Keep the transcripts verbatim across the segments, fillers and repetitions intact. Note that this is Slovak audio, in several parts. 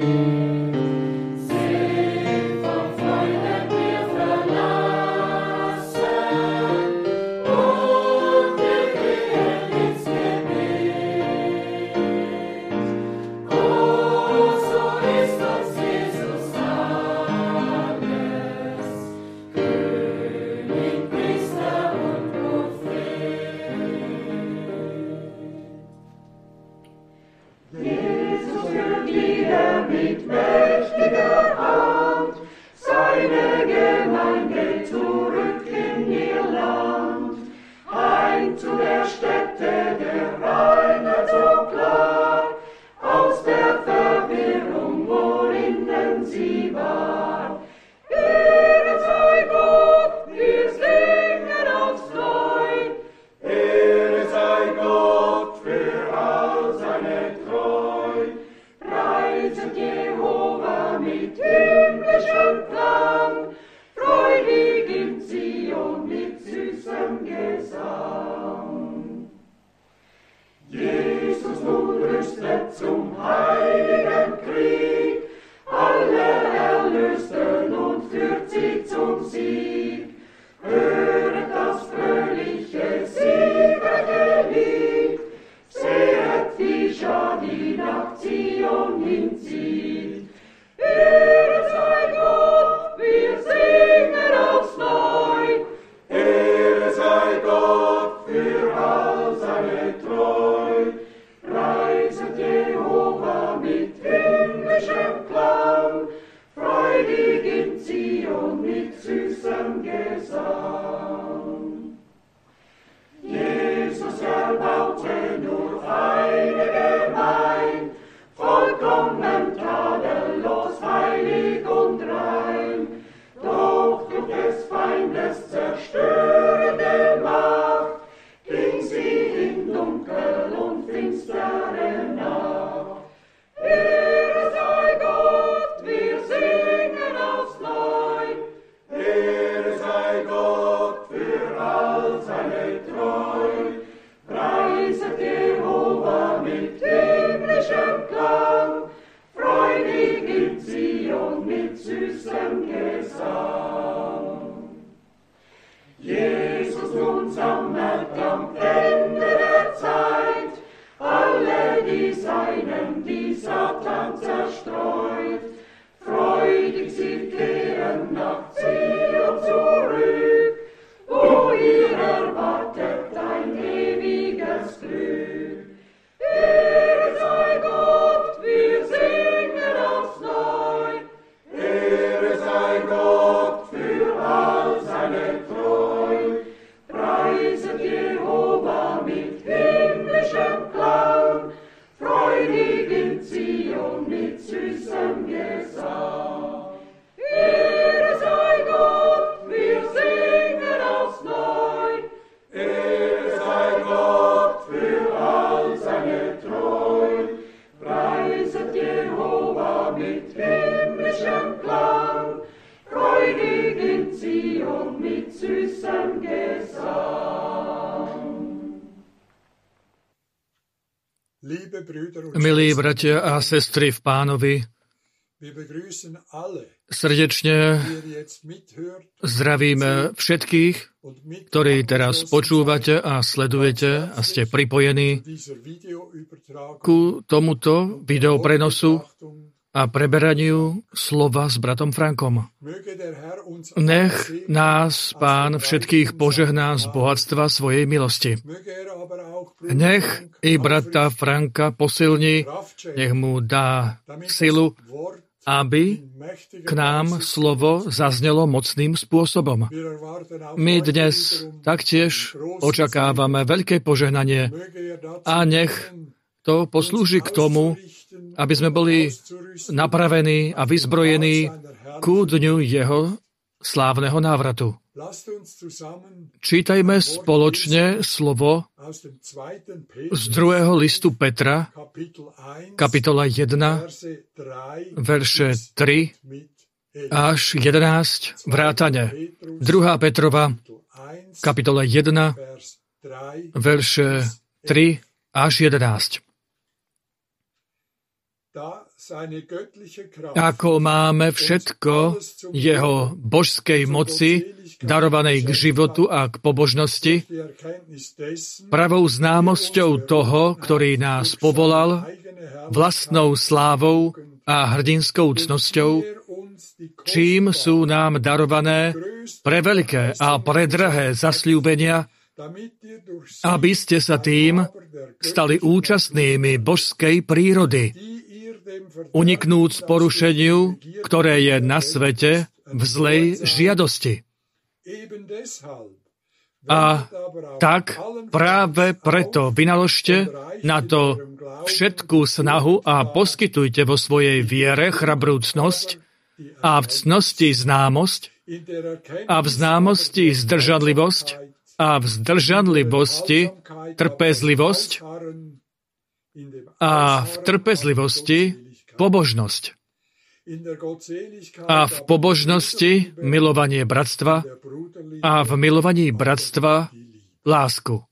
Milí bratia a sestry v Pánovi, srdečne zdravíme všetkých, ktorí teraz počúvate a sledujete a ste pripojení ku tomuto videoprenosu a preberaniu slova s bratom Frankom. Nech nás Pán všetkých požehná z bohatstva svojej milosti. Nech i brata Franka posilní, nech mu dá silu, aby k nám slovo zaznelo mocným spôsobom. My dnes taktiež očakávame veľké požehnanie a nech to poslúži k tomu, aby sme boli napravení a vyzbrojení ku dňu jeho slávneho návratu. Čítajme spoločne slovo z druhého listu Petra, kapitola jeden, verše tri až jedenásť vrátane. druhá Petrova, kapitola jeden, verše tri až jedenásť. ako máme všetko jeho božskej moci, darovanej k životu a k pobožnosti, pravou známosťou toho, ktorý nás povolal, vlastnou slávou a hrdinskou cnosťou, čím sú nám darované preveľké a predrahé zasľúbenia, aby ste sa tým stali účastnými božskej prírody, uniknúc porušeniu, ktoré je na svete v zlej žiadosti. A tak práve preto vynaložte na to všetkú snahu a poskytujte vo svojej viere chrabrú cnosť a v cnosti známosť a v známosti zdržanlivosť a v zdržanlivosti trpezlivosť a v trpezlivosti pobožnosť a v pobožnosti milovanie bratstva a v milovaní bratstva lásku.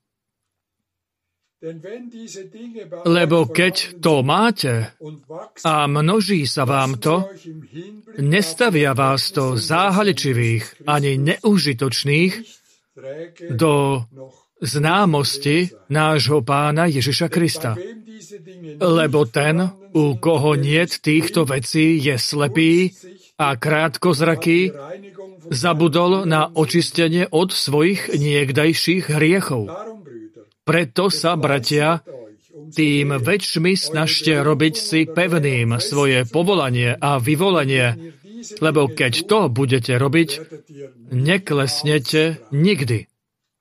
Lebo keď to máte a množí sa vám to, nestavia vás to záhaličivých ani neužitočných do známosti nášho Pána Ježiša Krista. Lebo ten, u koho niet týchto vecí, je slepý a krátkozraký, zabudol na očistenie od svojich niekdajších hriechov. Preto sa, bratia, tým väčšmi snažte robiť si pevným svoje povolanie a vyvolanie, lebo keď to budete robiť, neklesnete nikdy.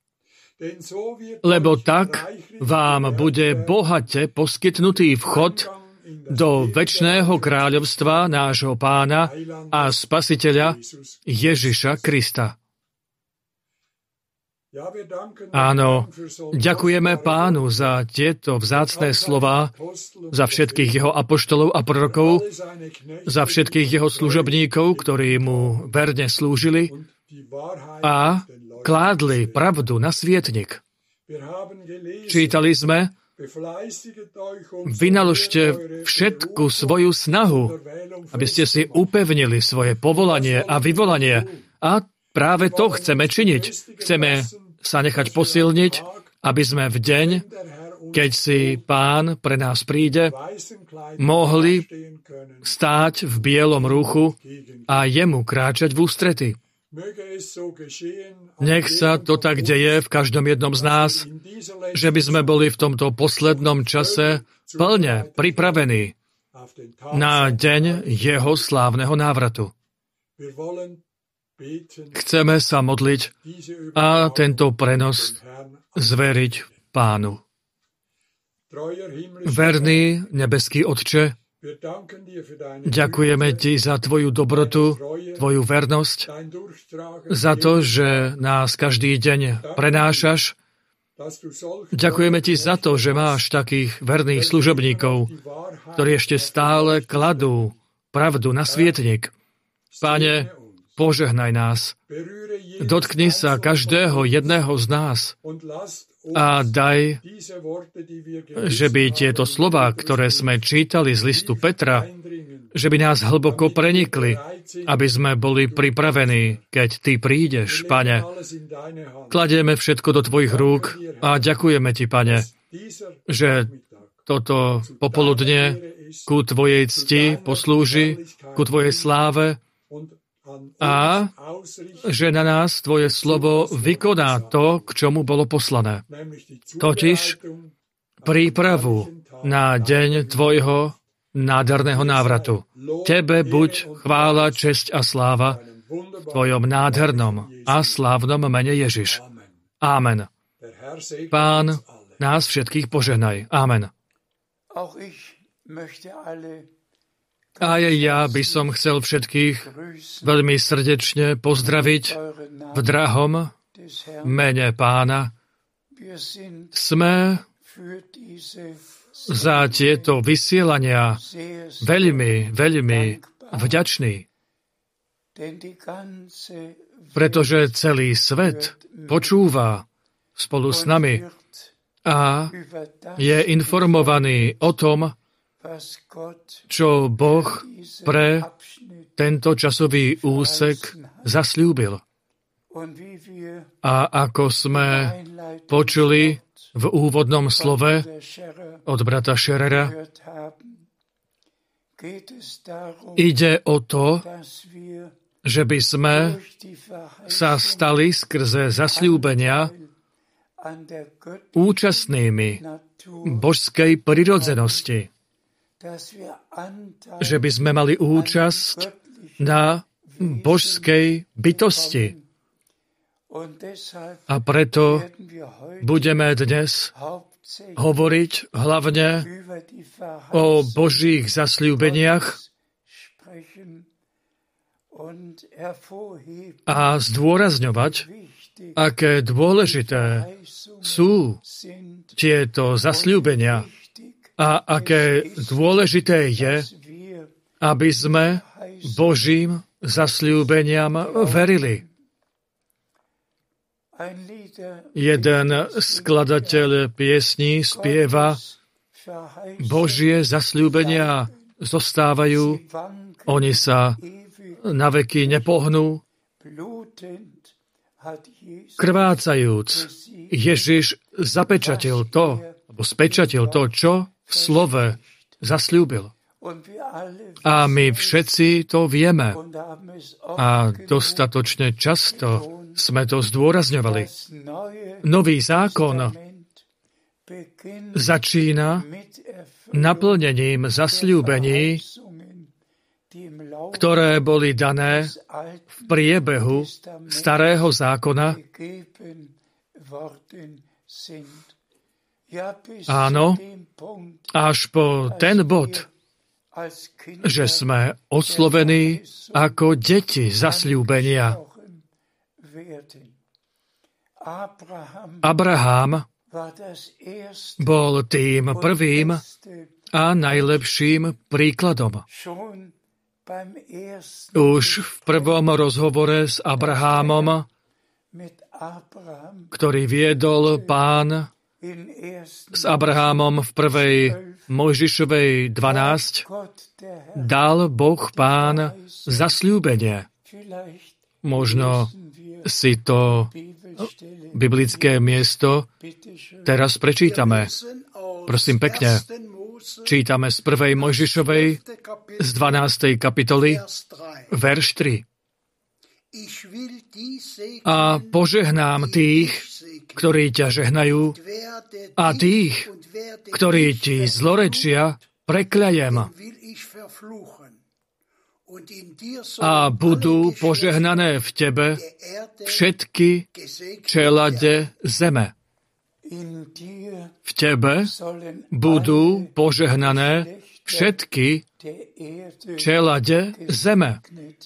Lebo tak vám bude bohate poskytnutý vchod do večného kráľovstva nášho Pána a Spasiteľa Ježiša Krista. Áno, ďakujeme Pánu za tieto vzácne slová, za všetkých jeho apoštolov a prorokov, za všetkých jeho služobníkov, ktorí mu verne slúžili a kládli pravdu na svietnik. Čítali sme, vynaložte všetku svoju snahu, aby ste si upevnili svoje povolanie a vyvolanie. A práve to chceme činiť. Chceme sa nechať posilniť, aby sme v deň, keď si Pán pre nás príde, mohli stáť v bielom rúchu a jemu kráčať v ústrety. Nech sa to tak deje v každom jednom z nás, že by sme boli v tomto poslednom čase plne pripravení na deň jeho slávneho návratu. Chceme sa modliť a tento prenos zveriť Pánu. Verný nebeský Otče, ďakujeme Ti za Tvoju dobrotu, Tvoju vernosť, za to, že nás každý deň prenášaš. Ďakujeme Ti za to, že máš takých verných služobníkov, ktorí ešte stále kladú pravdu na svietnik. Pane, požehnaj nás. Dotkni sa každého jedného z nás a daj, že by tieto slová, ktoré sme čítali z listu Petra, že by nás hlboko prenikli, aby sme boli pripravení, keď Ty prídeš, Pane. Kladieme všetko do Tvojich rúk a ďakujeme Ti, Pane, že toto popoludne ku Tvojej cti poslúži, ku Tvojej sláve, a že na nás Tvoje slovo vykoná to, k čomu bolo poslané. Totiž prípravu na deň Tvojho nádherného návratu. Tebe buď chvála, česť a sláva v Tvojom nádhernom a slávnom mene Ježiš. Amen. Pán nás všetkých požehnaj. Amen. A ja by som chcel všetkých veľmi srdečne pozdraviť v drahom mene Pána. Sme za tieto vysielania veľmi, veľmi vďační, pretože celý svet počúva spolu s nami a je informovaný o tom, čo Boh pre tento časový úsek zasľúbil. A ako sme počuli v úvodnom slove od brata Scherera, ide o to, že by sme sa stali skrze zasľúbenia účastnými božskej prirodzenosti. Že by sme mali účasť na božskej bytosti. A preto budeme dnes hovoriť hlavne o Božích zasľúbeniach a zdôrazňovať, aké dôležité sú tieto zasľúbenia a aké dôležité je, aby sme Božím zasľúbeniam verili. Jeden skladateľ piesní spieva: Božie zasľúbenia zostávajú, oni sa na veky nepohnú. Krvácajúc, Ježiš zapečatil to, alebo spečatil to, čo v slove zasľúbil. A my všetci to vieme. A dostatočne často sme to zdôrazňovali. Nový zákon začína naplnením zasľúbení, ktoré boli dané v priebehu Starého zákona. Áno, až po ten bod, že sme oslovení ako deti zasľúbenia. Abraham bol tým prvým a najlepším príkladom. Už v prvom rozhovore s Abrahámom, ktorý viedol Pán s Abrahámom v prvej Mojžišovej dvanásť, dal Boh Pán zasľúbenie. Možno si to biblické miesto teraz prečítame. Prosím pekne. Čítame z prvej Mojžišovej z dvanástej kapitoly, verš tri. A požehnám tých, ktorí ťa žehnajú, a tých, ktorí ti zlorečia, prekľajem. A budú požehnané v tebe všetky čelade zeme. V tebe budú požehnané všetky čelade zeme.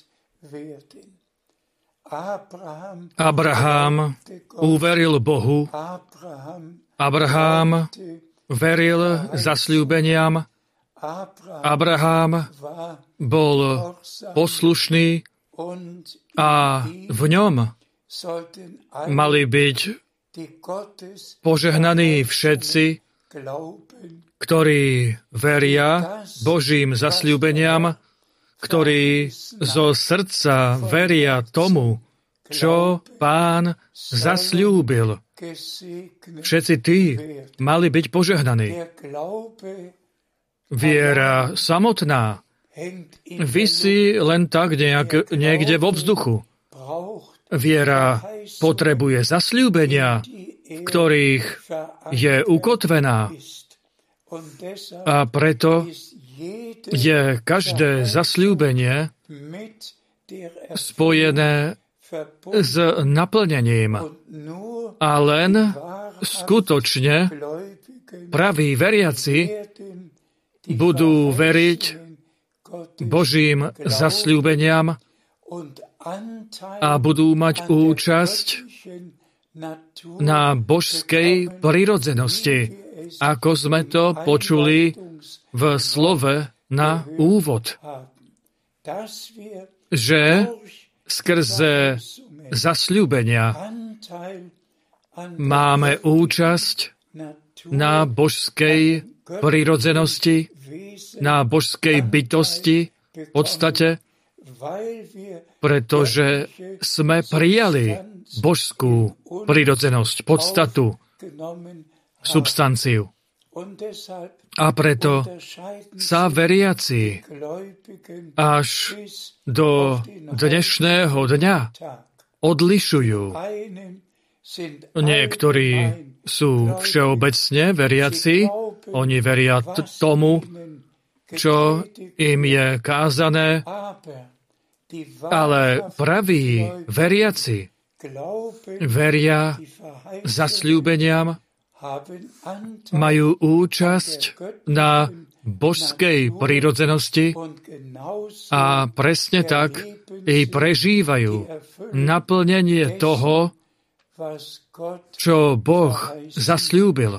Abraham uveril Bohu. Abraham veril zasľúbeniam. Abraham bol poslušný a v ňom mali byť požehnaní všetci, ktorí veria Božím zasľúbeniam, ktorí zo srdca veria tomu, čo Pán zasľúbil. Všetci tí mali byť požehnaní. Viera samotná visí len tak nejak, niekde vo vzduchu. Viera potrebuje zasľúbenia, v ktorých je ukotvená. A preto je každé zasľúbenie spojené s naplnením. A len skutočne praví veriaci budú veriť Božím zasľúbeniam a budú mať účasť na božskej prirodzenosti, ako sme to počuli v slove na úvod. Že skrze zasľúbenia máme účasť na božskej prirodzenosti, na božskej bytosti, v podstate, pretože sme prijali božskú prirodzenosť, podstatu, substanciu. A preto sa veriaci až do dnešného dňa odlišujú. Niektorí sú všeobecne veriaci, oni veria t- tomu, čo im je kázané, ale praví veriaci veria zasľúbeniam, majú účasť na božskej prirodzenosti a presne tak i prežívajú naplnenie toho, čo Boh zasľúbil.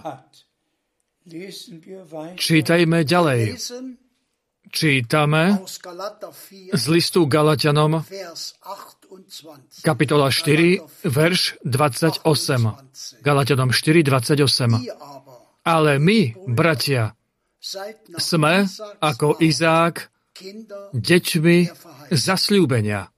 Čítajme ďalej. Čítame z listu Galatianom, kapitola štyri, verš dvadsaťosem. Galatianom štyri, dvadsaťosem. Ale my, bratia, sme ako Izák deťmi zasľúbenia.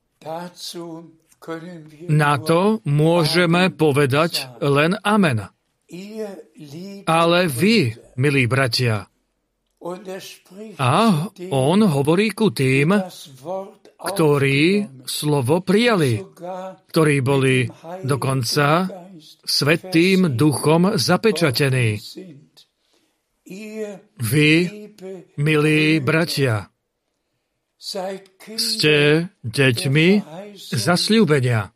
Na to môžeme povedať len amen. Ale vy, milí bratia, a on hovorí ku tým, ktorí slovo prijali, ktorí boli dokonca Svätým Duchom zapečatení. Vy, milí bratia, ste deťmi zasľúbenia,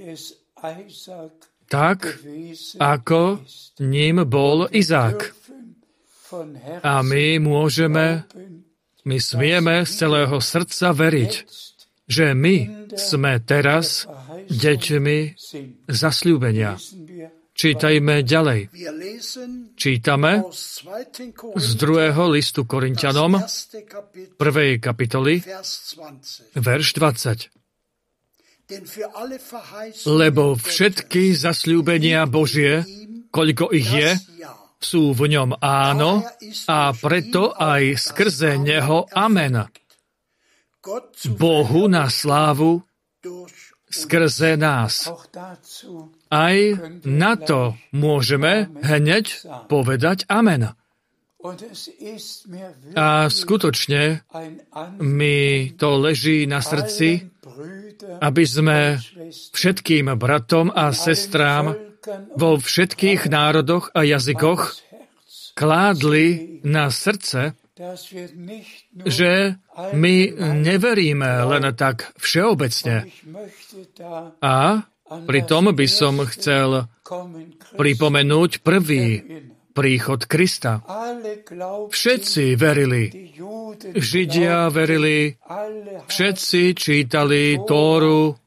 tak ako ním bol Izák. A my môžeme, my smieme z celého srdca veriť, že my sme teraz deťmi zasľúbenia. Čítajme ďalej. Čítame z druhého listu Korinťanom, prvej kapitoly, verš dvadsať. Lebo všetky zasľúbenia Božie, koľko ich je, sú v ňom áno a preto aj skrze neho amen. Bohu na slávu skrze nás. Aj na to môžeme hneď povedať amen. A skutočne mi to leží na srdci, aby sme všetkým bratom a sestrám vo všetkých národoch a jazykoch kládli na srdce, že my neveríme len tak všeobecne. A pritom by som chcel pripomenúť prvý príchod Krista. Všetci verili. Židia verili, všetci čítali Tóru,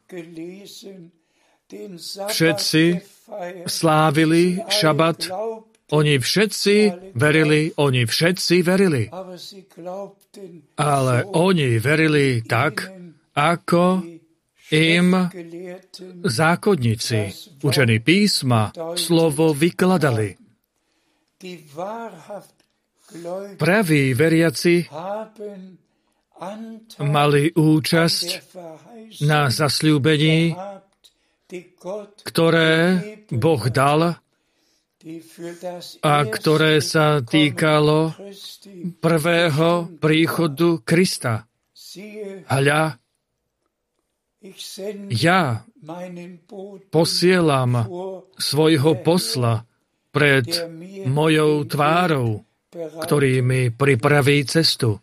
všetci slávili šabat, oni všetci verili, oni všetci verili. Ale oni verili tak, ako im zákonníci, učení písma, slovo vykladali. Praví veriaci mali účasť na zasľúbení, ktoré Boh dal a ktoré sa týkalo prvého príchodu Krista. Hľa, ja posielam svojho posla pred mojou tvárou, ktorý mi pripraví cestu.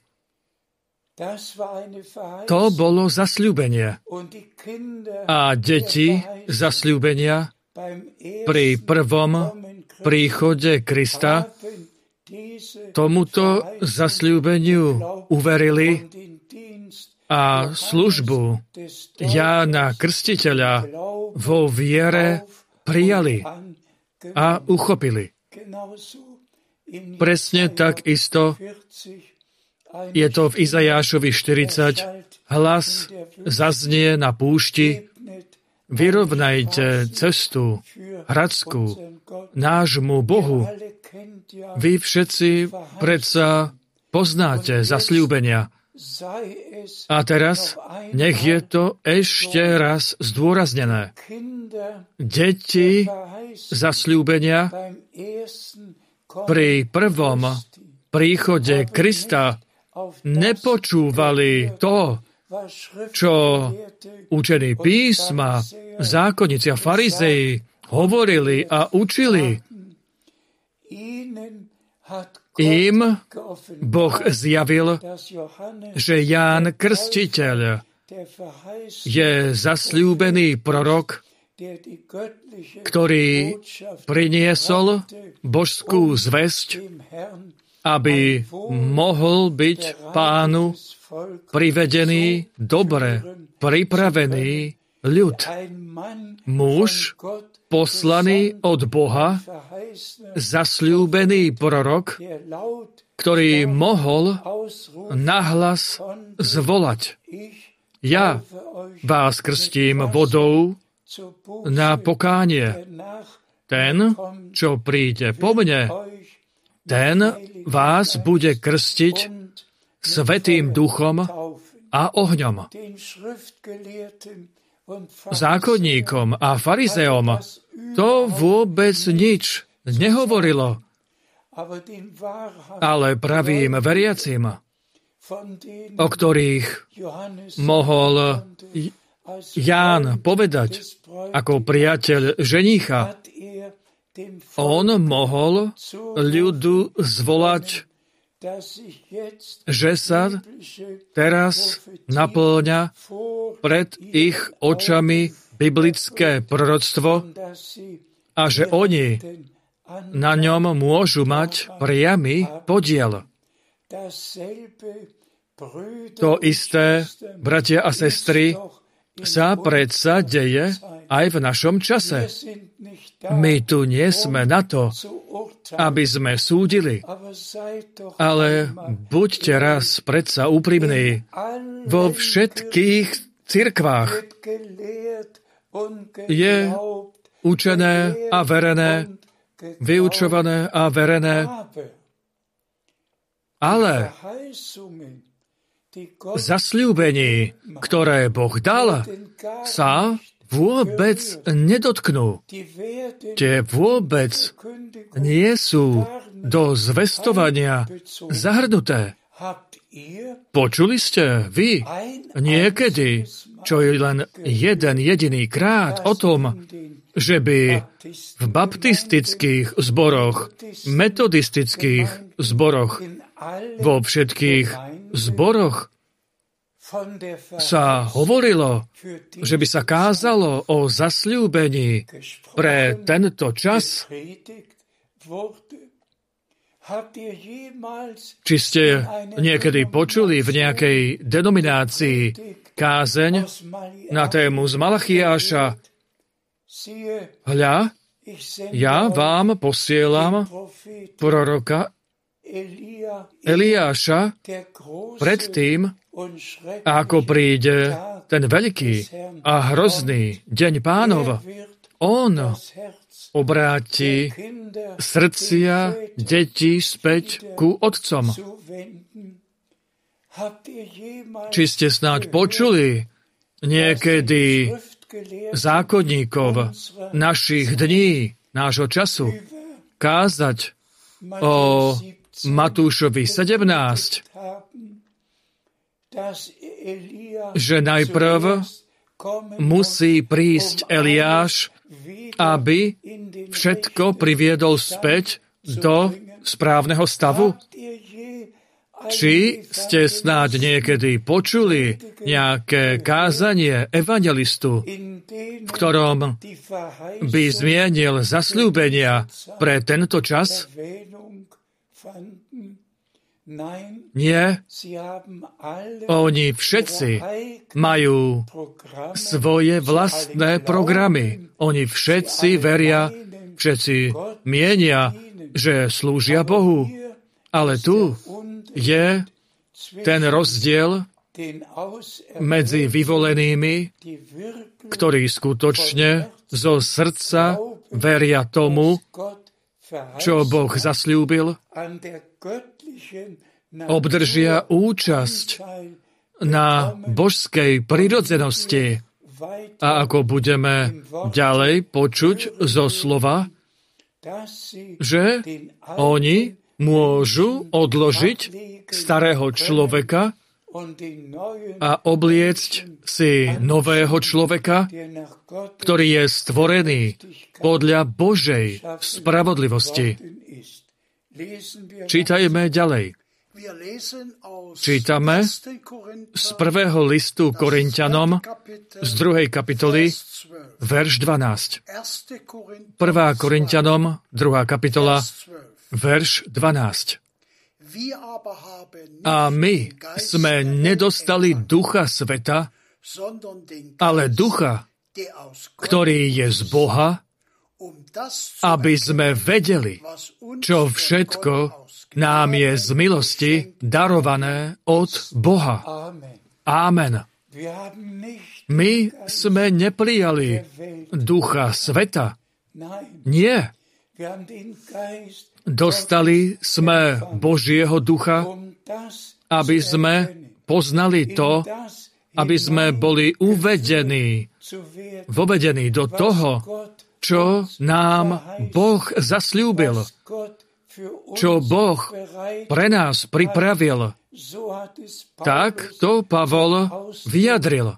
To bolo zasľúbenie. A deti zasľúbenia pri prvom príchode Krista tomuto zasľúbeniu uverili a službu Jána Krstiteľa vo viere prijali a uchopili. Presne tak isto je to v Izajášovi štyridsať. Hlas zaznie na púšti, vyrovnajte cestu hradskú nášmu Bohu Vy všetci predsa poznáte zasľúbenia. A teraz nech je to ešte raz zdôraznené. Deti zasľúbenia pri prvom príchode Krista nepočúvali to, čo učení písma, zákonníci a farizei hovorili a učili. Im Boh zjavil, že Ján Krstiteľ je zasľúbený prorok, ktorý priniesol božskú zvesť, aby mohol byť Pánu privedený, dobre pripravený ľud. Muž, poslaný od Boha, zasľúbený prorok, ktorý mohol nahlas zvolať: Ja vás krstím vodou na pokánie. Ten, čo príde po mne, ten vás bude krstiť Svätým Duchom a ohňom. Zákonníkom a farizeom to vôbec nič nehovorilo, ale pravým veriacim, o ktorých mohol Ján povedať ako priateľ ženícha, on mohol ľudu zvolať, že sa teraz napĺňa pred ich očami biblické proroctvo a že oni na ňom môžu mať priamy podiel. To isté, bratia a sestry, sa predsa deje aj v našom čase. My tu nie sme na to, aby sme súdili, ale buďte raz predsa úprimní. Vo všetkých cirkvách je učené a verené, vyučované a verené, ale zasľúbení, ktoré Boh dal, sa vôbec nedotknú. Tie vôbec nie sú do zvestovania zahrnuté. Počuli ste vy niekedy, čo je len jeden jediný krát o tom, že by v baptistických zboroch, metodistických zboroch, vo všetkých zboroch sa hovorilo, že by sa kázalo o zasľúbení pre tento čas? Či ste niekedy počuli v nejakej denominácii kázeň na tému z Malachiáša: Hľa, ja vám posielam proroka Eliáša pred tým, ako príde ten veľký a hrozný deň Pánov. On obráti srdcia detí späť ku otcom. Či ste snáď počuli niekedy zákonníkov našich dní, nášho času, kázať o Matúšovi sedemnásť, že najprv musí prísť Eliáš, aby všetko priviedol späť do správneho stavu? Či ste snáď niekedy počuli nejaké kázanie evangelistu, v ktorom by zmienil zasľúbenia pre tento čas? Nie. Oni všetci majú svoje vlastné programy. Oni všetci veria, všetci mienia, že slúžia Bohu. Ale tu je ten rozdiel medzi vyvolenými, ktorí skutočne zo srdca veria tomu, čo Boh zasľúbil, obdržia účasť na božskej prirodzenosti. A ako budeme ďalej počuť zo slova, že oni môžu odložiť starého človeka a obliecť si nového človeka, ktorý je stvorený podľa Božej spravodlivosti. Čítajme ďalej. Čítame z prvého listu Korinťanom z druhej kapitoly, verš dvanásť. Prvá Korinťanom, druhá kapitola, verš dvanásť. A my sme nedostali ducha sveta, ale ducha, ktorý je z Boha, aby sme vedeli, čo všetko nám je z milosti darované od Boha. Ámen. My sme neprijali ducha sveta. Nie. Dostali sme Božieho ducha, aby sme poznali to, aby sme boli uvedení, vovedení do toho, čo nám Boh zasľúbil, čo Boh pre nás pripravil. Tak to Pavol vyjadril.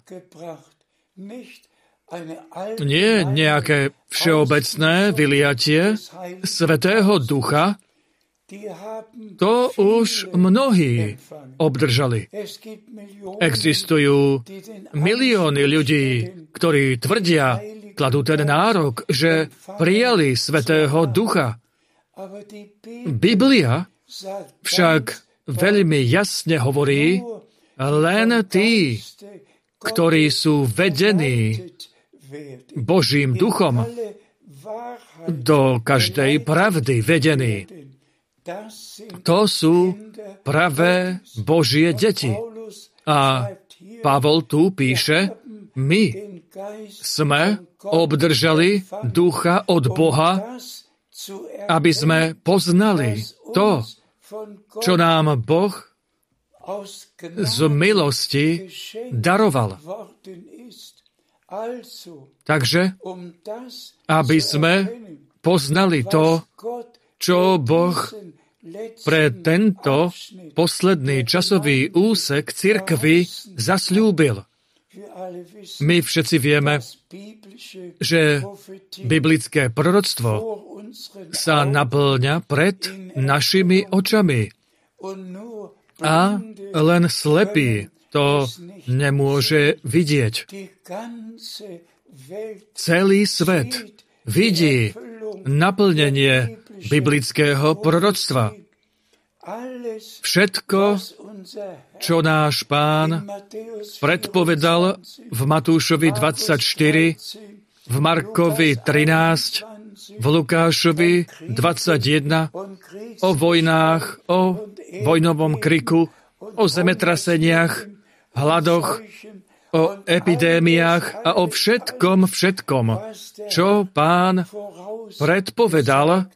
Nie nejaké všeobecné vyliatie Svätého Ducha, to už mnohí obdržali. Existujú milióny ľudí, ktorí tvrdia, kladú ten nárok, že prijali Svätého Ducha. Biblia však veľmi jasne hovorí, len tí, ktorí sú vedení Božím duchom, do každej pravdy vedení. To sú pravé Božie deti. A Pavol tu píše, my sme obdržali ducha od Boha, aby sme poznali to, čo nám Boh z milosti daroval. Takže, aby sme poznali to, čo Boh pre tento posledný časový úsek cirkvi zasľúbil. My všetci vieme, že biblické proroctvo sa naplňa pred našimi očami. A len slepý to nemôže vidieť. Celý svet vidí naplnenie biblického proroctva. Všetko, čo náš Pán predpovedal v Matúšovi dvadsaťštyri, v Markovi trinásť, v Lukášovi dvadsaťjeden, o vojnách, o vojnovom kriku, o zemetraseniach, hladoch, o epidémiách a o všetkom, všetkom, čo Pán predpovedal,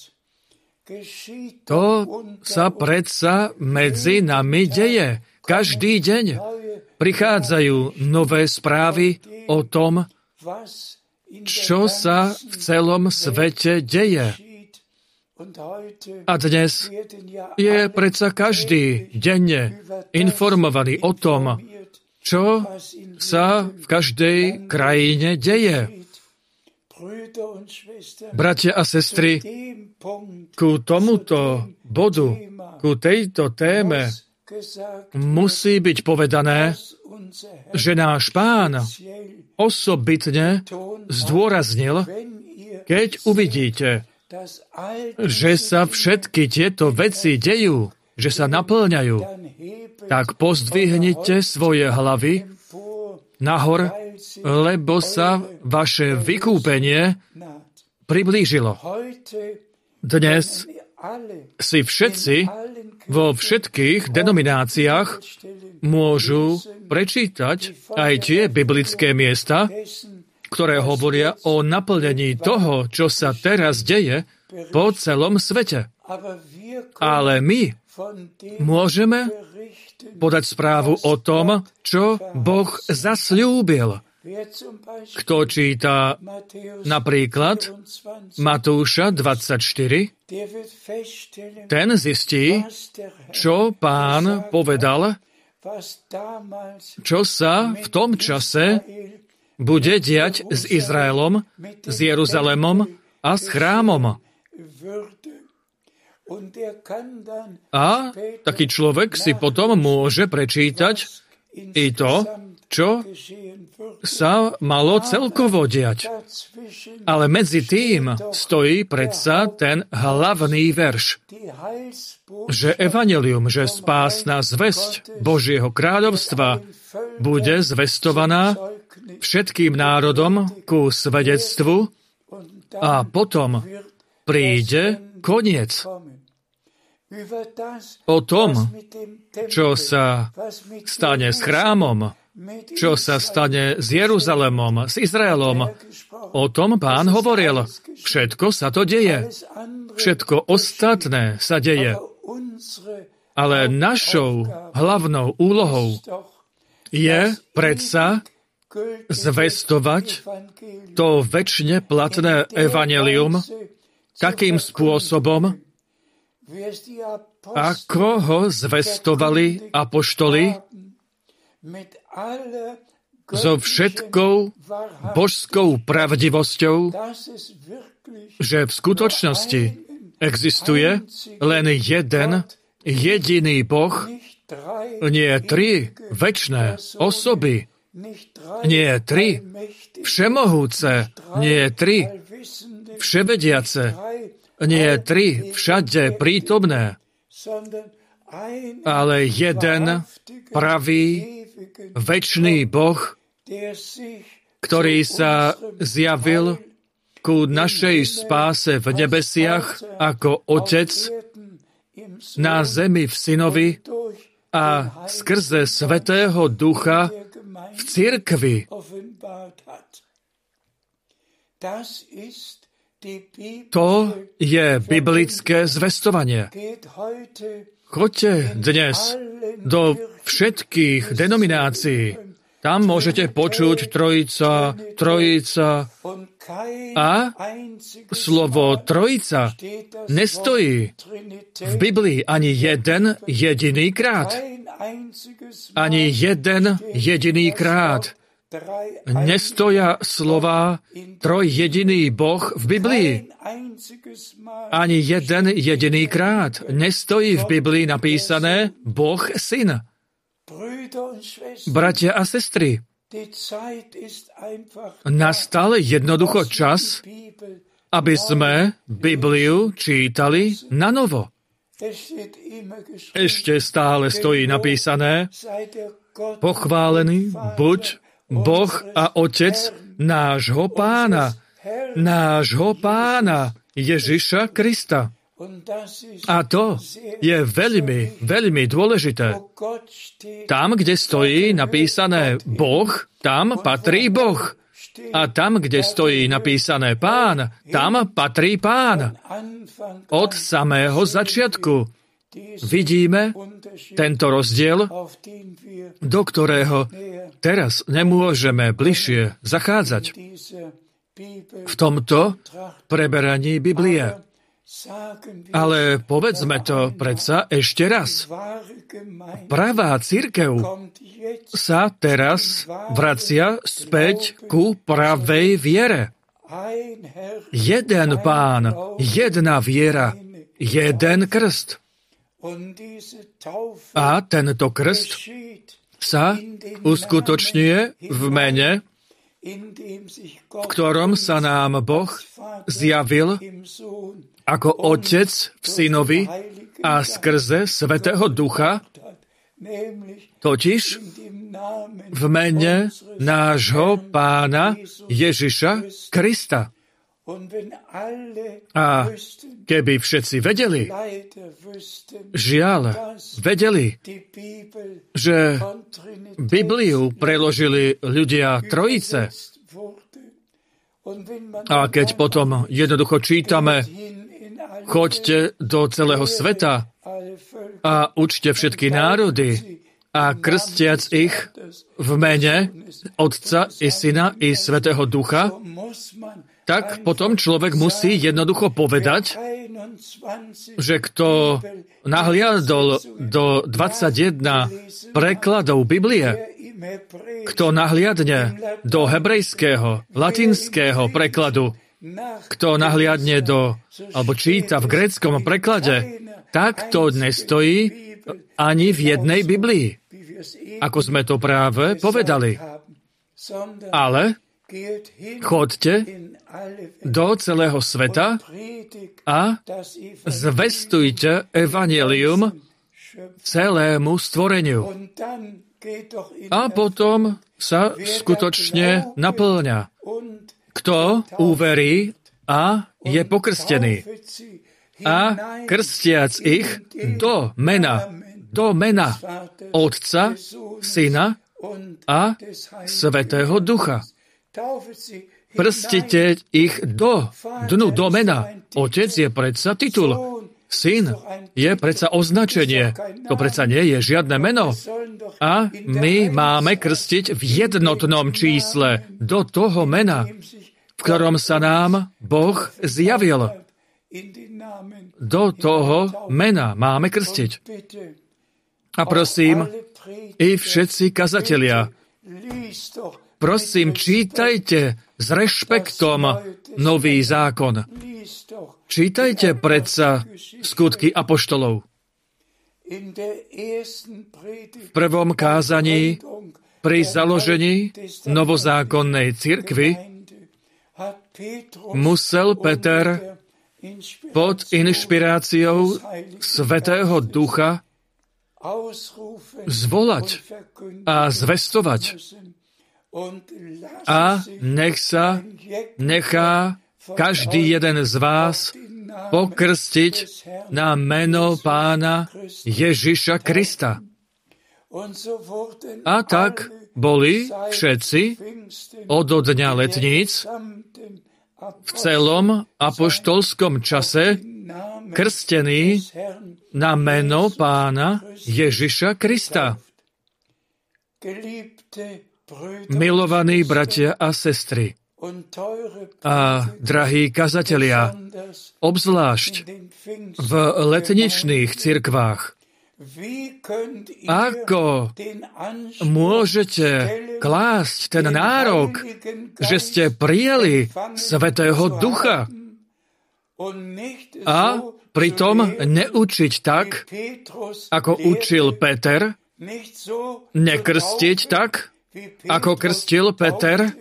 to sa predsa medzi nami deje. Každý deň prichádzajú nové správy o tom, čo sa v celom svete deje. A dnes je predsa každý denne informovaný o tom, čo sa v každej krajine deje. Bratia a sestry, ku tomuto bodu, ku tejto téme musí byť povedané, že náš Pán osobitne zdôraznil, keď uvidíte, že sa všetky tieto veci dejú, že sa naplňajú, tak pozdvihnite svoje hlavy nahor, lebo sa vaše vykúpenie priblížilo. Dnes si všetci vo všetkých denomináciách môžu prečítať aj tie biblické miesta, ktoré hovoria o naplnení toho, čo sa teraz deje po celom svete. Ale my môžeme podať správu o tom, čo Boh zasľúbil. Kto číta napríklad Matúša dvadsaťštyri, ten zistí, čo Pán povedal, čo sa v tom čase bude diať s Izraelom, s Jeruzalémom a s chrámom. A taký človek si potom môže prečítať i to, čo sa malo celkovo diať. Ale medzi tým stojí predsa ten hlavný verš, že evanjelium, že spásna zvesť Božieho kráľovstva bude zvestovaná všetkým národom ku svedectvu a potom príde koniec. O tom, čo sa stane s chrámom, čo sa stane s Jeruzalémom, s Izraelom, o tom Pán hovoril. Všetko sa to deje. Všetko ostatné sa deje. Ale našou hlavnou úlohou je predsa zvestovať to večne platné evanjelium takým spôsobom, ako ho zvestovali apoštoli so všetkou božskou pravdivosťou, že v skutočnosti existuje len jeden jediný Boh, nie tri večné osoby, nie tri všemohúce, nie tri vševediace, nie tri všade prítomné, ale jeden pravý, večný Boh, ktorý sa zjavil ku našej spáse v nebesiach ako Otec na zemi v Synovi a skrze Svätého Ducha v cirkvi. To je biblické zvestovanie. Choďte dnes do všetkých denominácií. Tam môžete počuť trojica, trojica a slovo trojica nestojí v Biblii ani jeden jediný krát. Ani jeden jediný krát nestoja slova trojjediný Boh v Biblii. Ani jeden jediný krát nestojí v Biblii napísané Boh Syn. Bratia a sestry, nastal jednoducho čas, aby sme Bibliu čítali na novo. Ešte stále stojí napísané: pochválený buď Boh a Otec nášho Pána, nášho Pána Ježiša Krista. A to je veľmi, veľmi dôležité. Tam, kde stojí napísané Boh, tam patrí Boh. A tam, kde stojí napísané Pán, tam patrí Pán. Od samého začiatku vidíme tento rozdiel, do ktorého teraz nemôžeme bližšie zachádzať v tomto preberaní Biblie. Ale povedzme to predsa ešte raz. Pravá cirkev sa teraz vracia späť ku pravej viere. Jeden Pán, jedna viera, jeden krst. A tento krst sa uskutočňuje v mene, v ktorom sa nám Boh zjavil ako Otec v Synovi a skrze Svätého Ducha, totiž v mene nášho Pána Ježiša Krista. A keby všetci vedeli, žiaľ, vedeli, že Bibliu preložili ľudia Trojice, a keď potom jednoducho čítame choďte do celého sveta a učte všetky národy a krstiac ich v mene Otca i Syna i Svätého Ducha, tak potom človek musí jednoducho povedať, že kto nahliadol do dvadsaťjeden prekladov Biblie, kto nahliadne do hebrejského, latinského prekladu, kto nahliadne do, alebo číta v gréckom preklade, tak to nestojí ani v jednej Biblii, ako sme to práve povedali. Ale choďte do celého sveta a zvestujte evanjelium celému stvoreniu. A potom sa skutočne naplňa. Kto uverí a je pokrstený a krstiac ich do mena, do mena Otca, Syna a Svätého Ducha. Prstite ich do dnu, do mena. Otec je predsa titul. Syn je predsa označenie. To predsa nie je žiadne meno. A my máme krstiť v jednotnom čísle do toho mena, v ktorom sa nám Boh zjavil. Do toho mena máme krstiť. A prosím, i všetci kazatelia, prosím, čítajte s rešpektom Nový zákon. Čítajte predsa skutky apoštolov. V prvom kázaní pri založení novozákonnej cirkvi musel Peter pod inšpiráciou Svätého Ducha zvolať a zvestovať. A nech sa nechá každý jeden z vás pokrstiť na meno Pána Ježiša Krista. A tak boli všetci od dňa letníc v celom apoštolskom čase krstení na meno Pána Ježiša Krista. Milovaní bratia a sestry a drahí kazatelia, obzvlášť v letničných cirkvách, ako môžete klásť ten nárok, že ste prijali Svätého Ducha a pritom neučiť tak, ako učil Peter, nekrstiť tak, ako krstil Peter,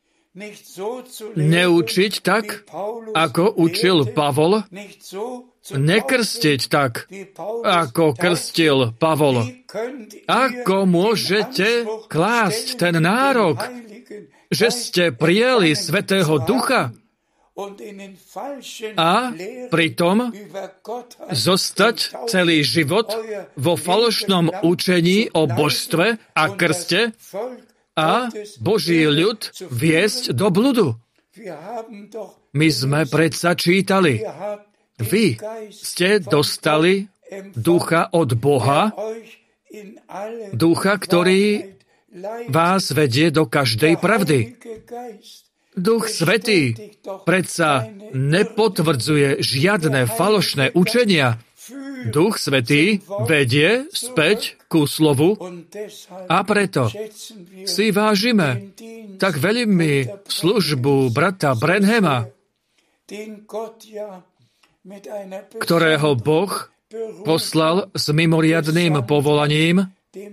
neučiť tak, ako učil Pavol, nekrstiť tak, ako krstil Pavol. Ako môžete klásť ten nárok, že ste prijali Svätého Ducha a pritom zostať celý život vo falošnom učení o božstve a krste a Boží ľud viesť do bludu? My sme predsa čítali. Vy ste dostali ducha od Boha, ducha, ktorý vás vedie do každej pravdy. Duch Svätý predsa nepotvrdzuje žiadne falošné učenia. Duch Svätý vedie späť ku slovu a preto si vážime tak veľmi službu brata Branhama, ktorého Boh poslal s mimoriadnym povolaním,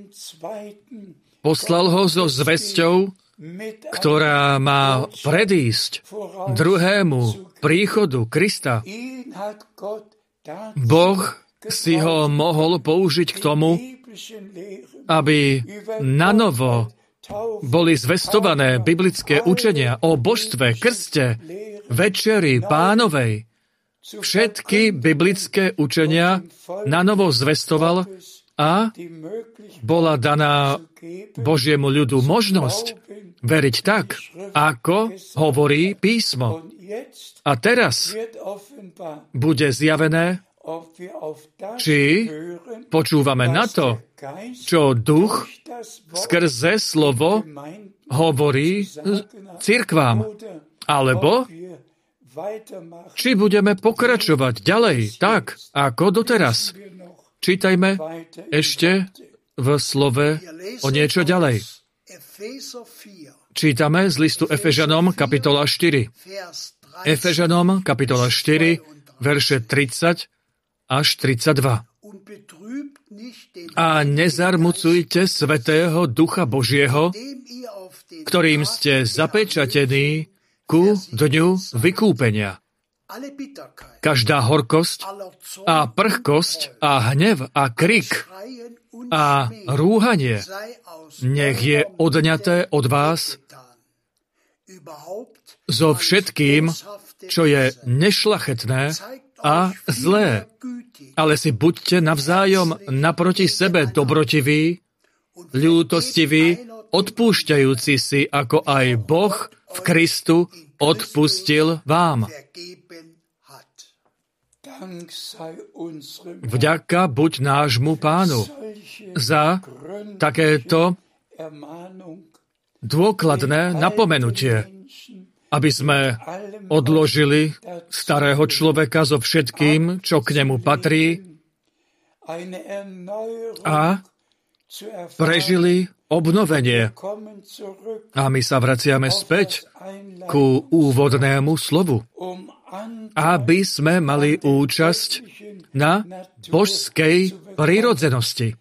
poslal ho so zvesťou, ktorá má predísť druhému príchodu Krista. Boh si ho mohol použiť k tomu, aby nanovo boli zvestované biblické učenia o božstve, krste, večeri Pánovej. Všetky biblické učenia nanovo zvestoval a bola daná Božiemu ľudu možnosť veriť tak, ako hovorí písmo. A teraz bude zjavené, či počúvame na to, čo duch skrze slovo hovorí cirkvám, alebo či budeme pokračovať ďalej tak, ako doteraz. Čítajme ešte v slove o niečo ďalej. Čítame z listu Efežanom, kapitola štyri. Efežanom, kapitola štyri, verše tridsať až tridsaťdva. A nezarmucujte Svätého Ducha Božieho, ktorým ste zapečatení ku dňu vykúpenia. Každá horkosť a prchkosť a hnev a krik a rúhanie nech je odňaté od vás so všetkým, čo je nešľachetné a zlé. Ale si buďte navzájom naproti sebe dobrotiví, ľútostiví, odpúšťajúci si, ako aj Boh v Kristu odpustil vám. Vďaka buď nášmu Pánu za takéto dôkladné napomenutie, aby sme odložili starého človeka so všetkým, čo k nemu patrí, a prežili obnovenie. A my sa vraciame späť ku úvodnému slovu, aby sme mali účasť na božskej prirodzenosti.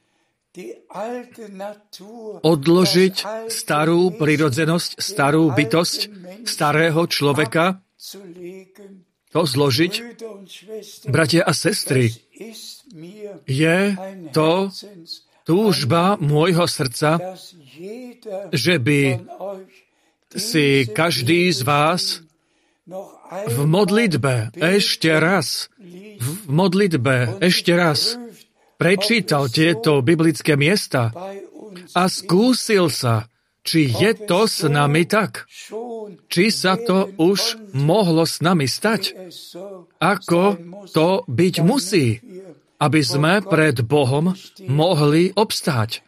Odložiť starú prirodzenosť, starú bytosť starého človeka, to zložiť, bratia a sestry, je to túžba môjho srdca, že by si každý z vás v modlitbe ešte raz, v modlitbe ešte raz prečítal tieto biblické miesta a skúsil sa, či je to s nami tak. Či sa to už mohlo s nami stať. Ako to byť musí, aby sme pred Bohom mohli obstáť.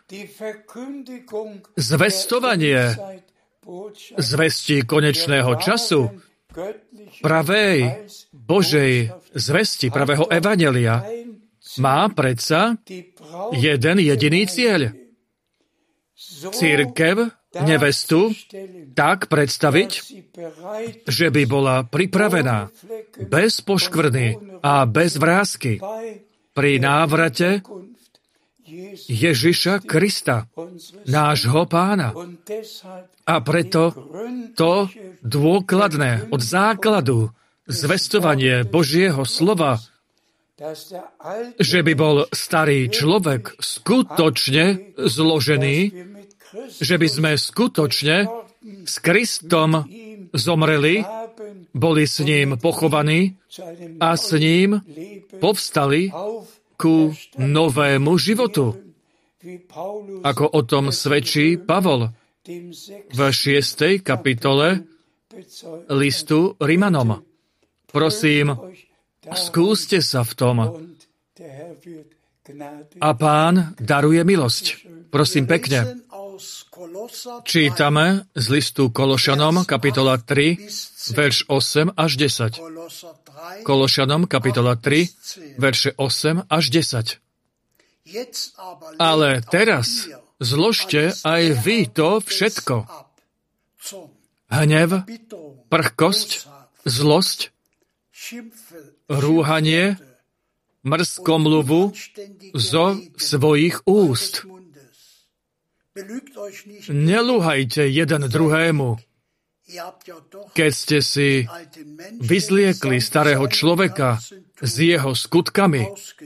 Zvestovanie zvesti konečného času, pravej Božej zvesti, pravého evanjelia, má predsa jeden jediný cieľ. Cirkev, nevestu, tak predstaviť, že by bola pripravená bez poškvrny a bez vrásky pri návrate Ježiša Krista, nášho Pána. A preto to dôkladné od základu zvestovanie Božieho slova, že by bol starý človek skutočne zložený, že by sme skutočne s Kristom zomreli, boli s ním pochovaní a s ním povstali ku novému životu. Ako o tom svedčí Pavol v šiestej kapitole listu Rimanom. Prosím, skúste sa v tom a Pán daruje milosť. Prosím pekne. Čítame z listu Kološanom, kapitola tri, verš osem až desať. Kološanom, kapitola tri, verše osem až desať. Ale teraz zložte aj vy to všetko. Hnev, prchkosť, zlosť, rúhanie, mrzkomluvu zo svojich úst. Nelúhajte jeden druhému, keď ste si vyzliekli starého človeka s jeho skutkami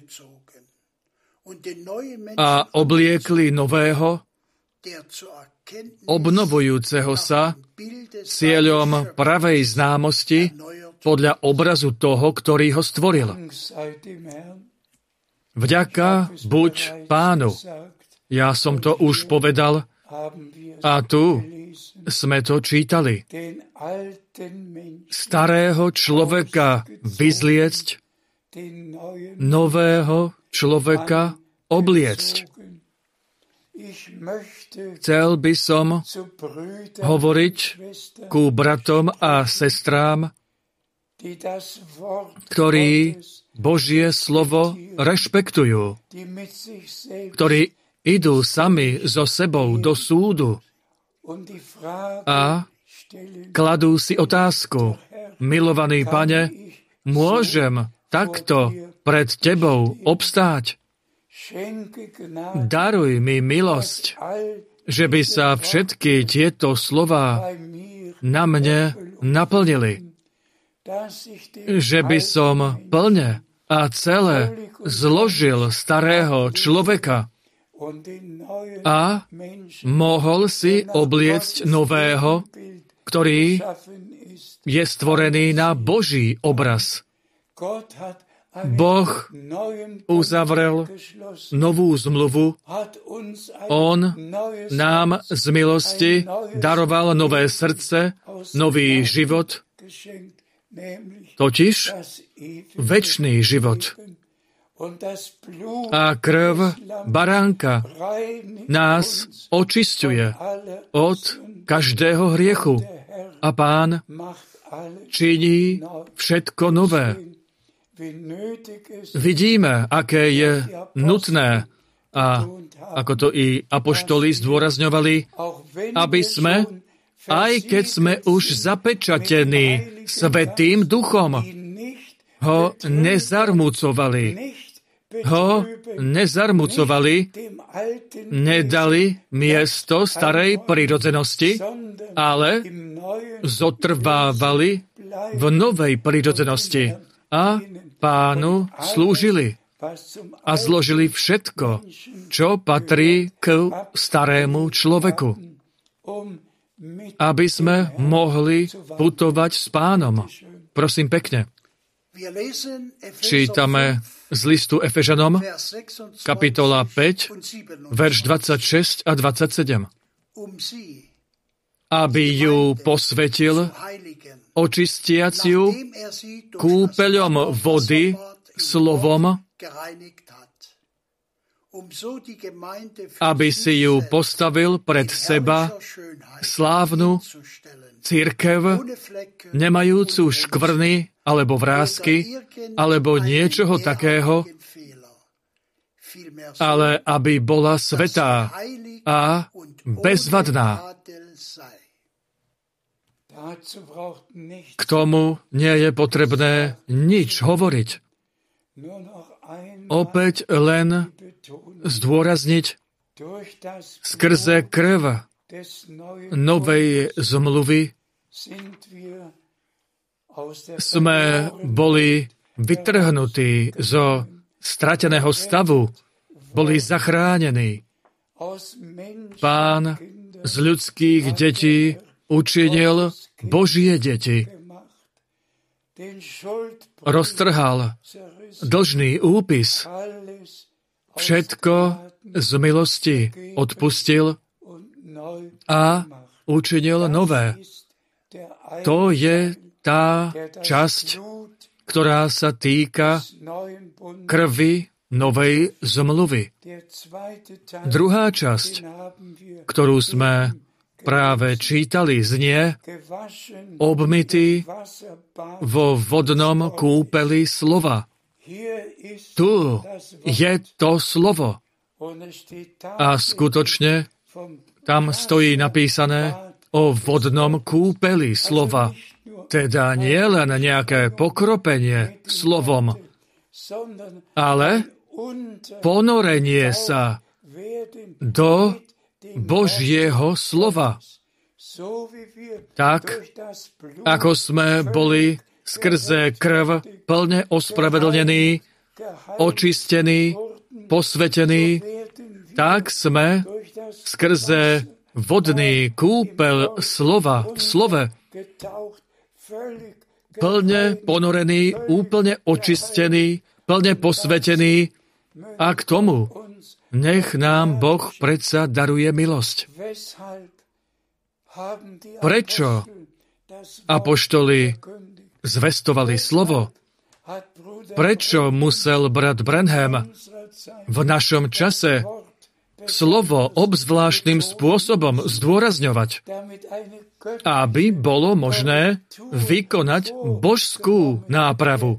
a obliekli nového, obnovujúceho sa cieľom pravej známosti podľa obrazu toho, ktorý ho stvoril. Vďaka buď Pánu. Ja som to už povedal a tu sme to čítali. Starého človeka vyzliecť, nového človeka obliecť. Chcel by som hovoriť ku bratom a sestrám, ktorí Božie slovo rešpektujú, ktorí idú sami so sebou do súdu a kladú si otázku: milovaný Pane, môžem takto pred Tebou obstáť? Daruj mi milosť, že by sa všetky tieto slová na mne naplnili, že by som plne a celé zložil starého človeka a mohol si obliecť nového, ktorý je stvorený na Boží obraz. Boh uzavrel novú zmluvu. On nám z milosti daroval nové srdce, nový život, totiž večný život. A krv baránka nás očisťuje od každého hriechu. A Pán činí všetko nové. Vidíme, aké je nutné, a ako to i apoštoli zdôrazňovali, aby sme, aj keď sme už zapečatení Svätým Duchom, ho nezarmucovali, ho nezarmucovali, nedali miesto starej prirodzenosti, ale zotrvávali v novej prirodzenosti a Pánu slúžili a zložili všetko, čo patrí k starému človeku, aby sme mohli putovať s Pánom. Prosím pekne. Čítame z listu Efežanom, kapitola päť, verš dvadsaťšesť a dvadsaťsedem. Aby ju posvetil, očistiac ju kúpeľom vody slovom, aby si ju postavil pred seba slávnu cirkev, nemajúcu škvrny alebo vrásky, alebo niečoho takého, ale aby bola svätá a bezvadná. K tomu nie je potrebné nič hovoriť. Opäť len zdôrazniť, skrze krv novej zmluvy sme boli vytrhnutí zo strateného stavu, boli zachránení. Pán z ľudských detí učinil Božie deti. Roztrhal dlžný úpis. Všetko z milosti odpustil a učinil nové. To je tá časť, ktorá sa týka krvi novej zmluvy. Druhá časť, ktorú sme práve čítali, znie obmytý vo vodnom kúpeli slova. Tu je to slovo. A skutočne tam stojí napísané o vodnom kúpeli slova. Teda nie len nejaké pokropenie slovom, ale ponorenie sa do Božieho slova. Tak, ako sme boli skrze krv plne ospravedlnení, očistení, posvetení, tak sme skrze vodný kúpel slova v slove plne ponorený, úplne očistený, plne posvetený, a k tomu nech nám Boh predsa daruje milosť. Prečo apoštoli zvestovali slovo? Prečo musel brat Branham v našom čase slovo obzvláštnym spôsobom zdôrazňovať, aby bolo možné vykonať božskú nápravu?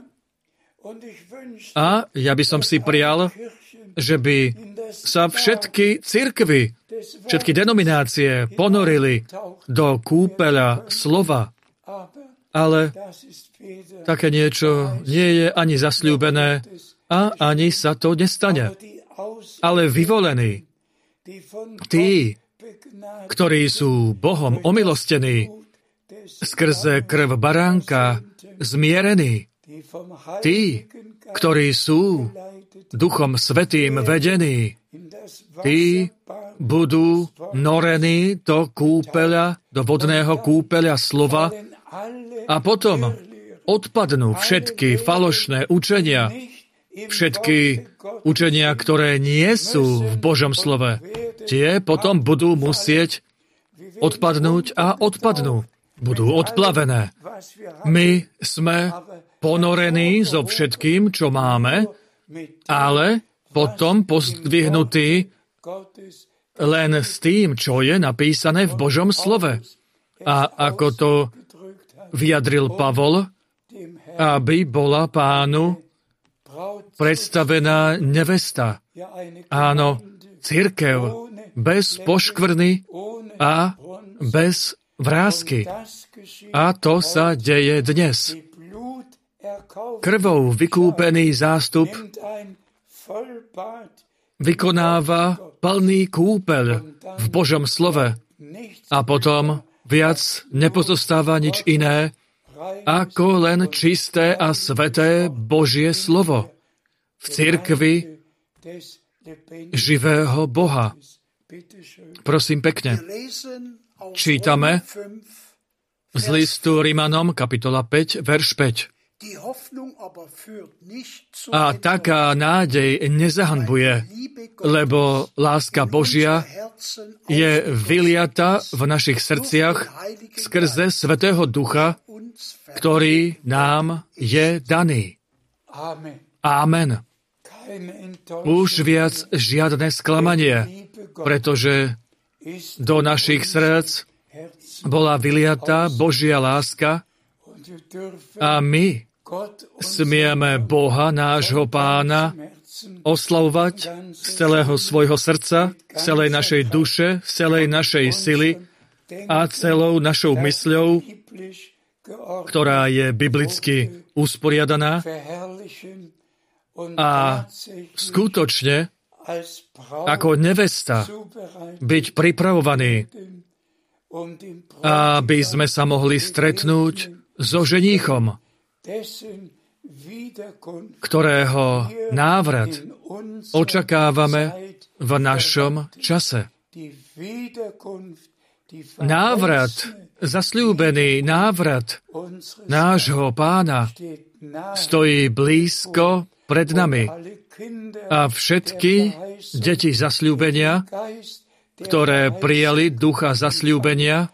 A ja by som si prial, že by sa všetky cirkvy, všetky denominácie ponorili do kúpeľa slova. Ale také niečo nie je ani zasľúbené a ani sa to nestane. Ale vyvolení, tí, ktorí sú Bohom omilostení, skrze krv baránka zmierení, tí, ktorí sú Duchom Svätým vedení, tí budú norení do kúpeľa, do vodného kúpeľa slova a potom odpadnú všetky falošné učenia, všetky učenia, ktoré nie sú v Božom slove. Tie potom budú musieť odpadnúť a odpadnú. Budú odplavené. My sme ponorení so všetkým, čo máme, ale potom pozdvihnutí len s tým, čo je napísané v Božom slove. A ako to vyjadril Pavol, aby bola Pánu predstavená nevesta. Áno, cirkev bez poškvrny a bez vrásky. A to sa deje dnes. Krvou vykúpený zástup vykonáva plný kúpeľ v Božom slove. A potom viac nepozostáva nič iné, ako len čisté a sveté Božie slovo v cirkvi živého Boha. Prosím pekne. Čítame z listu Rimanom, kapitola päť, verš päť. A taká nádej nezahanbuje, lebo láska Božia je vyliata v našich srdciach skrze Svätého Ducha, ktorý nám je daný. Amen. Už viac žiadne sklamanie, pretože do našich srdc bola vyliatá Božia láska a my smieme Boha, nášho Pána, oslavovať z celého svojho srdca, z celej našej duše, z celej našej sily a celou našou mysľou, ktorá je biblicky usporiadaná a skutočne ako nevesta byť pripravovaní, aby sme sa mohli stretnúť so ženíchom, ktorého návrat očakávame v našom čase. Návrat, zasľúbený návrat nášho Pána stojí blízko pred nami a všetky deti zasľúbenia, ktoré prijali ducha zasľúbenia,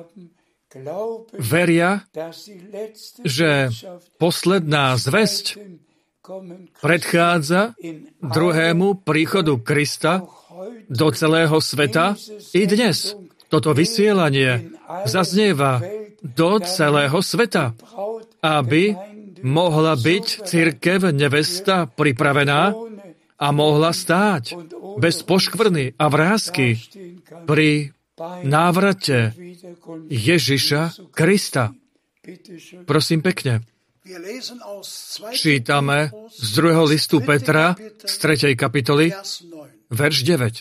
veria, že posledná zvesť predchádza druhému príchodu Krista do celého sveta i dnes. Toto vysielanie zaznieva do celého sveta, aby mohla byť cirkev nevesta pripravená a mohla stáť bez poškvrny a vrásky pri návrate Ježiša Krista. Prosím pekne. Čítame z druhého listu Petra z tretej kapitoly, verš deväť.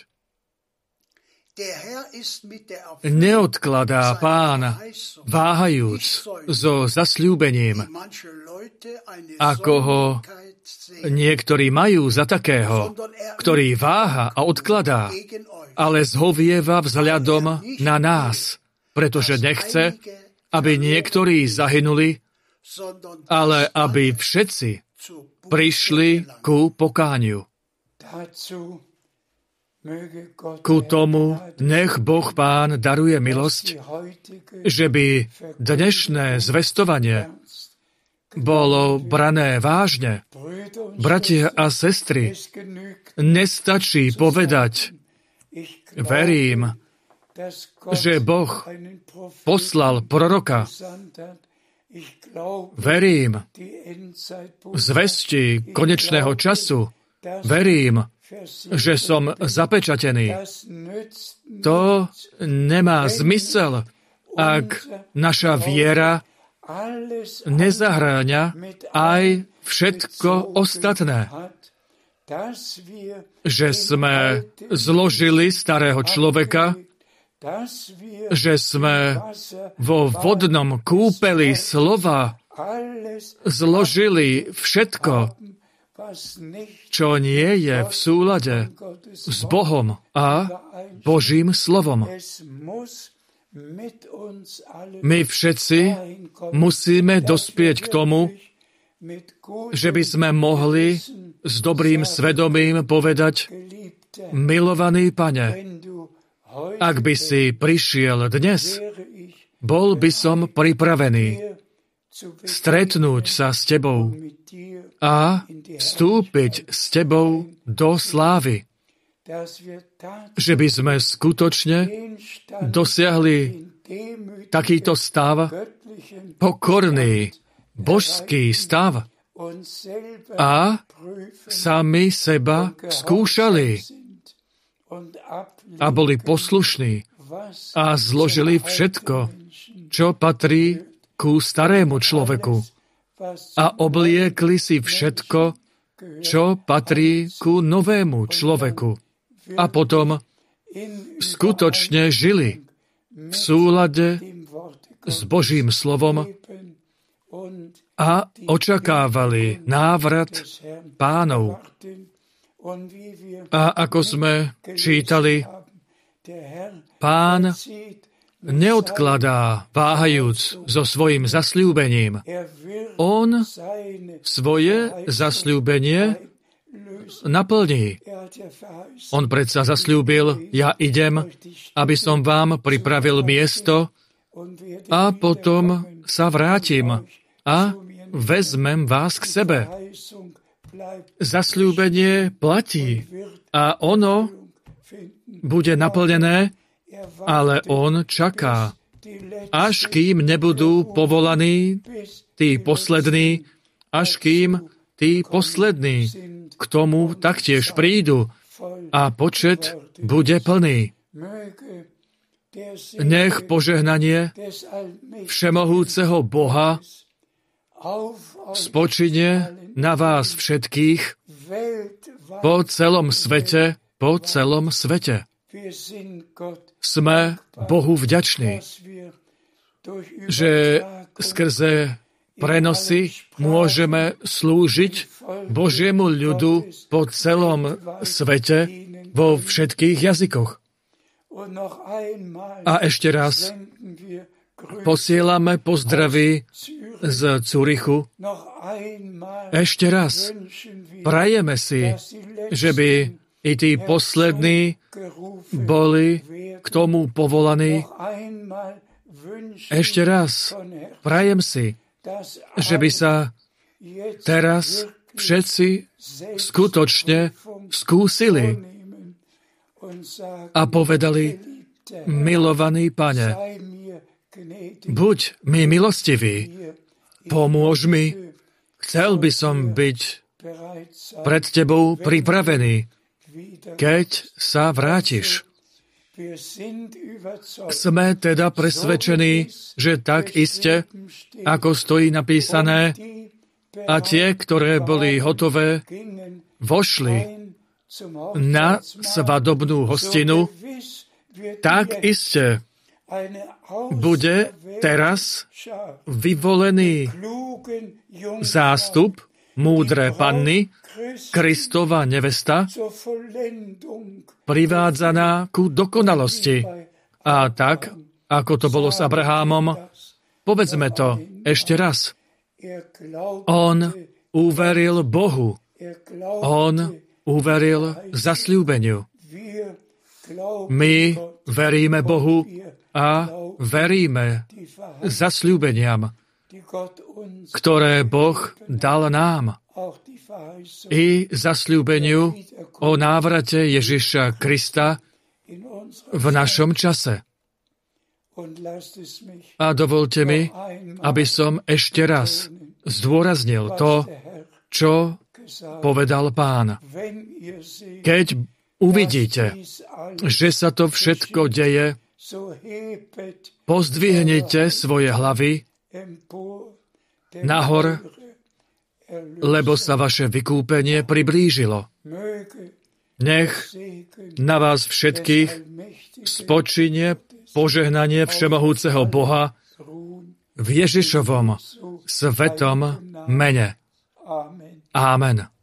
Neodkladá Pán, váhajúc so zasľúbením, ako ho niektorí majú za takého, ktorý váha a odkladá, ale zhovieva vzhľadom na nás, pretože nechce, aby niektorí zahynuli, ale aby všetci prišli ku pokániu. Ku tomu nech Boh Pán daruje milosť, že by dnešné zvestovanie bolo brané vážne. Bratia a sestry, nestačí povedať, verím, že Boh poslal proroka. Verím zvesti konečného času. Verím, že som zapečatený. To nemá zmysel, ak naša viera nezahŕňa aj všetko ostatné. Že sme zložili starého človeka, že sme vo vodnom kúpeli slova zložili všetko, čo nie je v súlade s Bohom a Božím slovom. My všetci musíme dospieť k tomu, že by sme mohli s dobrým svedomím povedať, milovaný Pane, ak by si prišiel dnes, bol by som pripravený stretnúť sa s Tebou a vstúpiť s Tebou do slávy. Že by sme skutočne dosiahli takýto stav, pokorný, božský stav a sami seba skúšali a boli poslušní a zložili všetko, čo patrí ku starému človeku a obliekli si všetko, čo patrí ku novému človeku. A potom skutočne žili v súlade s Božím slovom a očakávali návrat Pánov. A ako sme čítali, Pán neodkladá, váhajúc so svojím zasľúbením. On svoje zasľúbenie naplní. On predsa zasľúbil, ja idem, aby som vám pripravil miesto a potom sa vrátim a vezmem vás k sebe. Zasľúbenie platí a ono bude naplnené, ale on čaká, až kým nebudú povolaní tí poslední, až kým tí poslední k tomu taktiež prídu a počet bude plný. Nech požehnanie všemohúceho Boha spočine na vás všetkých po celom svete, po celom svete. Sme Bohu vďační, že skrze prenosy môžeme slúžiť Božiemu ľudu po celom svete vo všetkých jazykoch. A ešte raz posielame pozdravy z Zürichu. Ešte raz prajeme si, že by i tí poslední boli k tomu povolaní. Ešte raz prajem si, že by sa teraz všetci skutočne skúsili a povedali, milovaný Pane, buď mi milostivý, pomôž mi, chcel by som byť pred Tebou pripravený, keď sa vrátiš. Sme teda presvedčení, že tak iste, ako stojí napísané, a tie, ktoré boli hotové, vošli na svadobnú hostinu, tak iste bude teraz vyvolený zástup múdre panny, Kristova nevesta, privádzaná ku dokonalosti. A tak, ako to bolo s Abrahámom, povedzme to ešte raz. On uveril Bohu. On uveril zasľúbeniu. My veríme Bohu a veríme zasľúbeniam, ktoré Boh dal nám, i zasľúbeniu o návrate Ježiša Krista v našom čase. A dovolte mi, aby som ešte raz zdôraznil to, čo povedal Pán. Keď uvidíte, že sa to všetko deje, pozdvihnite svoje hlavy nahor, lebo sa vaše vykúpenie priblížilo. Nech na vás všetkých spočinie požehnanie všemohúceho Boha v Ježišovom svetom mene. Amen.